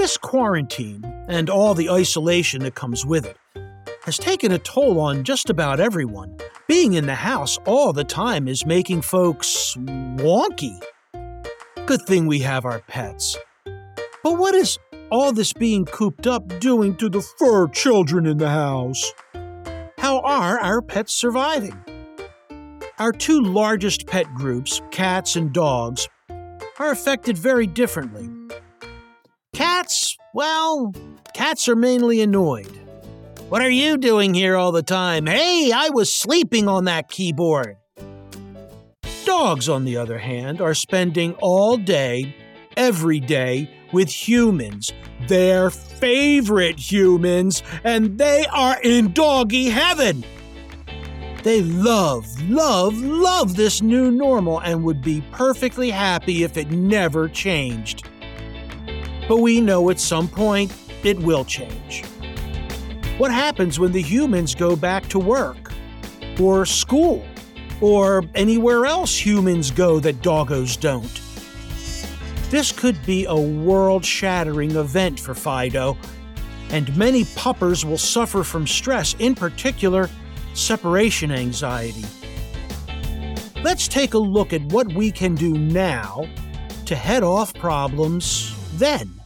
This quarantine, and all the isolation that comes with it, has taken a toll on just about everyone. Being in the house all the time is making folks wonky. Good thing we have our pets. But what is all this being cooped up doing to the fur children in the house? How are our pets surviving? Our two largest pet groups, cats and dogs, are affected very differently. Cats are mainly annoyed. What are you doing here all the time? Hey, I was sleeping on that keyboard. Dogs, on the other hand, are spending all day, every day, with humans, their favorite humans, and they are in doggy heaven. They love this new normal and would be perfectly happy if it never changed. But we know at some point it will change. What happens when the humans go back to work, or school, or anywhere else humans go that doggos don't? This could be a world-shattering event for Fido, and many puppers will suffer from stress, in particular, separation anxiety. Let's take a look at what we can do now to head off problems then.